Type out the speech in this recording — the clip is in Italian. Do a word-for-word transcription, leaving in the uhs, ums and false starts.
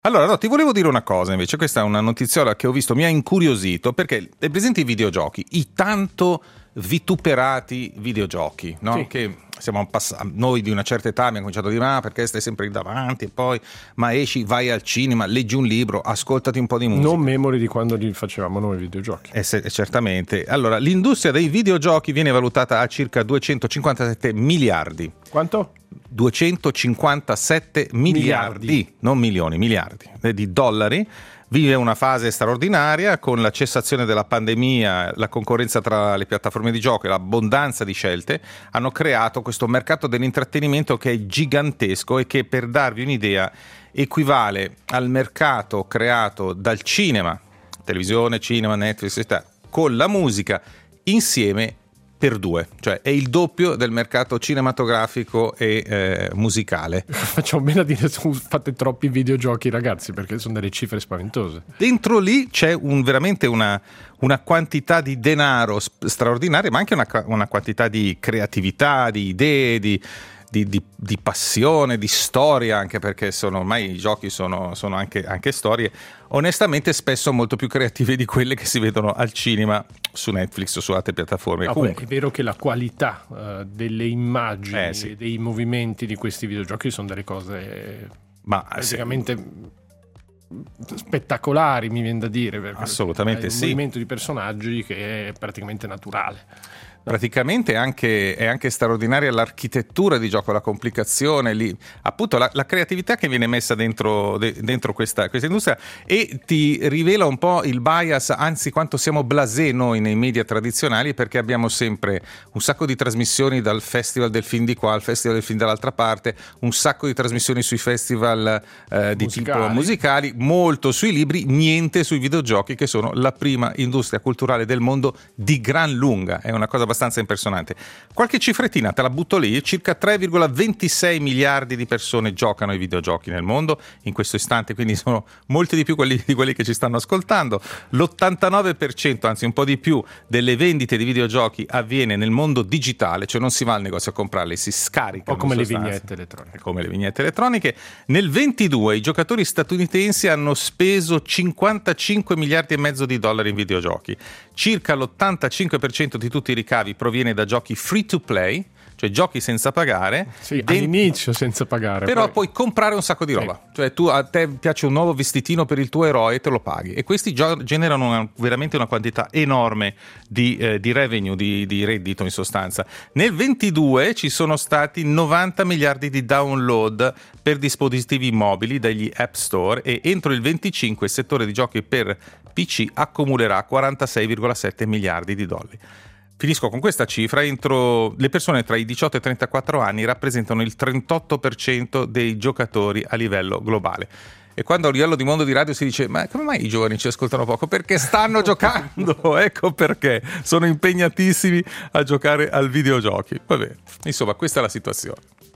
Allora, no, ti volevo dire una cosa invece, questa è una notiziola che ho visto, mi ha incuriosito, perché è presente i videogiochi, i tanto vituperati videogiochi, no? Sì. Che siamo pass- noi di una certa età abbiamo cominciato a dire ma perché stai sempre lì davanti, e poi ma esci, vai al cinema, leggi un libro, ascoltati un po' di musica. Non memori di quando li facevamo noi i videogiochi. Eh, se- certamente. Allora, l'industria dei videogiochi viene valutata a circa duecentocinquantasette miliardi. Quanto? duecentocinquantasette miliardi, Miliardi. non milioni, miliardi eh, di dollari. Vive una fase straordinaria con la cessazione della pandemia, la concorrenza tra le piattaforme di gioco e l'abbondanza di scelte hanno creato questo mercato dell'intrattenimento che è gigantesco e che, per darvi un'idea, equivale al mercato creato dal cinema, televisione, cinema, Netflix, eccetera, con la musica insieme per due, cioè è il doppio del mercato cinematografico e eh, musicale. Facciamo bene a dire su fate troppi videogiochi, ragazzi, perché sono delle cifre spaventose. Dentro lì c'è un, veramente una, una quantità di denaro sp- straordinaria, ma anche una, una quantità di creatività, di idee, di, di, di, di passione, di storia, anche perché sono ormai i giochi sono, sono anche, anche storie, onestamente spesso molto più creative di quelle che si vedono al cinema, su Netflix o su altre piattaforme. Ah, Comunque, beh, è vero che la qualità uh, delle immagini Eh, sì. e dei movimenti di questi videogiochi sono delle cose ma praticamente spettacolari, mi viene da dire, perché Assolutamente è un sì. movimento di personaggi che è praticamente naturale. Praticamente anche, è anche straordinaria l'architettura di gioco, la complicazione, lì, appunto la, la creatività che viene messa dentro, de, dentro questa, questa industria, e ti rivela un po' il bias, anzi quanto siamo blasé noi nei media tradizionali, perché abbiamo sempre un sacco di trasmissioni dal festival del film di qua al festival del film dall'altra parte, un sacco di trasmissioni sui festival eh, di Musicali. tipo musicali, molto sui libri, niente sui videogiochi, che sono la prima industria culturale del mondo di gran lunga. È una cosa abbastanza impersonante. Qualche cifrettina te la butto lì: circa tre virgola ventisei miliardi di persone giocano ai videogiochi nel mondo in questo istante, quindi sono molti di più quelli, di quelli che ci stanno ascoltando. L'ottantanove per cento, anzi un po' di più, delle vendite di videogiochi avviene nel mondo digitale, cioè non si va al negozio a comprarli, si scaricano. O come in le sostanza. vignette elettroniche. Come le vignette elettroniche. Nel ventidue i giocatori statunitensi hanno speso cinquantacinque miliardi e mezzo di dollari in videogiochi. Circa l'ottantacinque per cento di tutti i ricavi proviene da giochi free to play, cioè giochi senza pagare. Sì, Den- all'inizio senza pagare. Però poi... puoi comprare un sacco di roba. Sì. Cioè tu, a te piace un nuovo vestitino per il tuo eroe e te lo paghi. E questi gio- generano una, veramente una quantità enorme di, eh, di revenue, di, di reddito in sostanza. Nel ventidue ci sono stati novanta miliardi di download per dispositivi mobili dagli App Store, e entro il venticinque il settore di giochi per P C accumulerà quarantasei virgola sette miliardi di dollari. Finisco con questa cifra: entro le persone tra i diciotto e i trentaquattro anni rappresentano il trentotto per cento dei giocatori a livello globale. E quando a livello di mondo di radio si dice ma come mai i giovani ci ascoltano poco? Perché stanno giocando, ecco perché sono impegnatissimi a giocare al videogiochi. Vabbè, insomma, questa è la situazione.